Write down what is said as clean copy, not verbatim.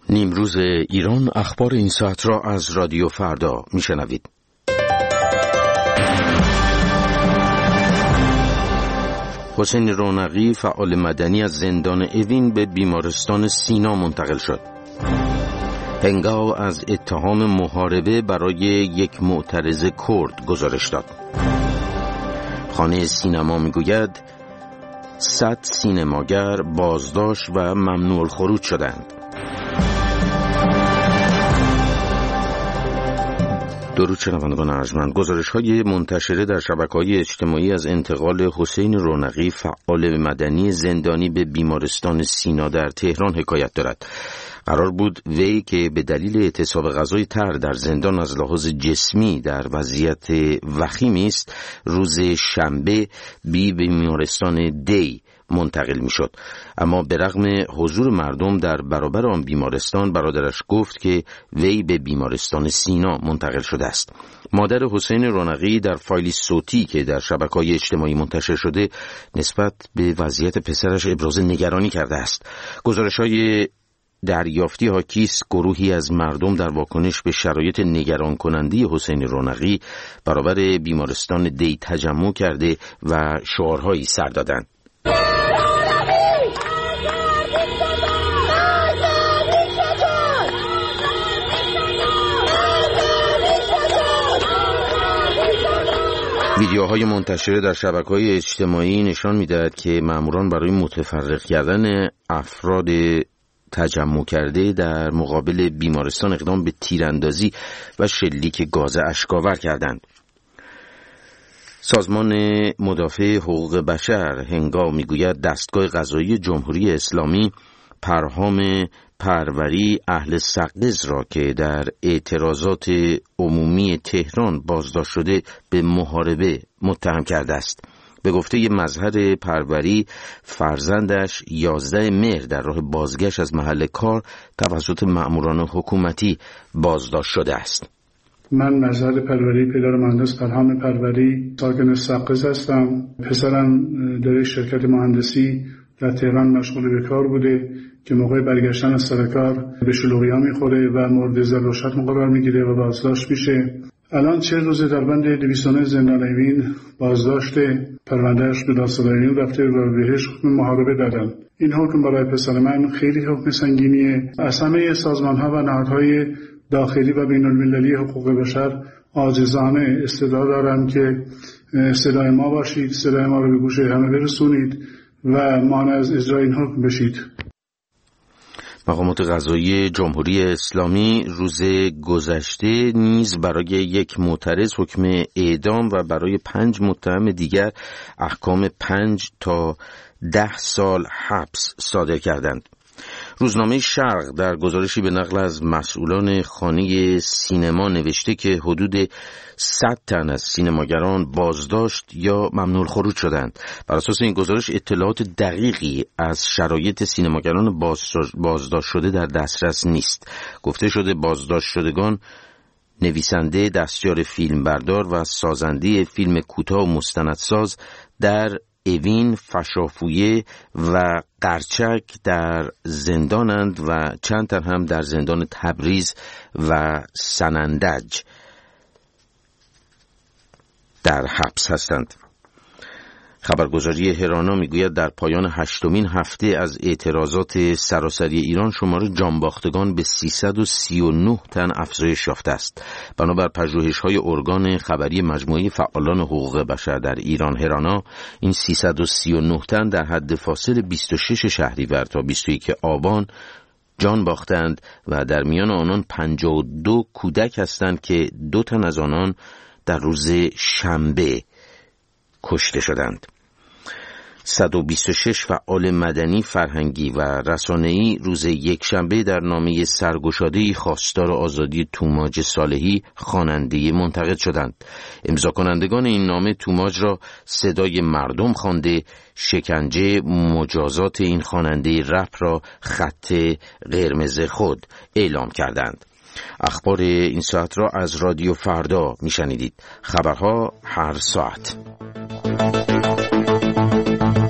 نیمروز ایران، اخبار این ساعت را از رادیو فردا میشنوید. حسین رونقی، فعال مدنی از زندان اوین به بیمارستان سینا منتقل شد. هنگاو از اتهام محاربه برای یک معترض کرد گزارش داد. خانه سینما میگوید 100 سینماگر بازداشت و ممنوع الخروج شدند. درود شنوندگان ارجمند، گزارش‌های منتشره در شبکه‌های اجتماعی از انتقال حسین رونقی، فعال مدنی زندانی به بیمارستان سینا در تهران حکایت دارد. قرار بود وی که به دلیل اعتصاب غذای تر در زندان از لحاظ جسمی در وضعیت وخیمی است، روز شنبه به بیمارستان دی منتقل می شد. اما به رغم حضور مردم در برابر آن بیمارستان، برادرش گفت که وی به بیمارستان سینا منتقل شده است. مادر حسین رونقی در فایلی صوتی که در شبکه‌های اجتماعی منتشر شده نسبت به وضعیت پسرش ابراز نگرانی کرده است. گزارش‌های دریافتی حاکی است گروهی از مردم در واکنش به شرایط نگران کننده حسین رونقی برابر بیمارستان دی تجمع کرده و شعارهایی سر دادند. ویدیوهای منتشره در شبکه‌های اجتماعی نشان می‌دهد که ماموران برای متفرق کردن افراد تجمع کرده در مقابل بیمارستان اقدام به تیراندازی و شلیک گاز اشک‌آور کردند. سازمان مدافع حقوق بشر هنگام میگوید دستگاه قضایی جمهوری اسلامی پرهام پروری اهل سقز را که در اعتراضات عمومی تهران بازداشت شده به محاربه متهم کرده است. به گفته مظهر پروری، فرزندش 11 مهر در راه بازگشت از محل کار توسط مأموران حکومتی بازداشت شده است. من مظهر پروری، پدر مهندس پرهام پروری، ساکن سقز هستم. پسرم در شرکت مهندسی در تهران مشغول به کار بوده که موقع برگشتن از سر کار به شلوغی‌ها میخوره و مورد ضرر و شتم قرار میگیره و بازداشت میشه. الان 40 روزه در بند 209 زندان اوین بازداشته، پروندهش به دادسرای اوین رفته و بهش حکم محاربه دادن. این حکم برای پسر من خیلی حکم سنگینیه. از همه سازمان‌ها و نهادهای داخلی و بین‌المللی حقوق بشر عاجزانه استدعا دارم که صدای ما باشید، صدای ما رو به گوش همه برسونید و مانع از اجرای این حکم بشید. مقامات قضایی جمهوری اسلامی روز گذشته نیز برای یک معترض حکم اعدام و برای 5 متهم دیگر احکام 5 تا 10 سال حبس صادر کردند. روزنامه شرق در گزارشی به نقل از مسئولان خانه سینما نوشته که حدود 100 تن از سینماگران بازداشت یا ممنوع الخروج شدند. بر اساس این گزارش اطلاعات دقیقی از شرایط سینماگران بازداشت شده در دسترس نیست. گفته شده بازداشت شدگان نویسنده، دستیار فیلمبردار و سازنده فیلم کوتاه و مستندساز در اوین، فشافویه و قرچک در زندانند و چند تن هم در زندان تبریز و سنندج در حبس هستند. خبرگزاری هرانا میگوید در پایان 8مین هفته از اعتراضات سراسری ایران شمار جانباختگان به 339 تن افزایش یافته است. بنابر پژوهش‌های ارگان خبری مجموعه فعالان حقوق بشر در ایران هرانا، این 339 تن در حد فاصل 26 شهریور تا 21 آبان جان باختند و در میان آنان 52 کودک هستند که 2 تن از آنان در روز شنبه کشته شدند. 126 فعال مدنی، فرهنگی و رسانه‌ای روز یکشنبه در نامه سرگشاده‌ای خواستار آزادی توماج صالحی خواننده منتقد شدند. امضا کنندگان این نامه توماج را صدای مردم خوانده، شکنجه مجازات این خواننده رپ را خط قرمز خود اعلام کردند. اخبار این ساعت را از رادیو فردا میشنیدید. خبرها هر ساعت.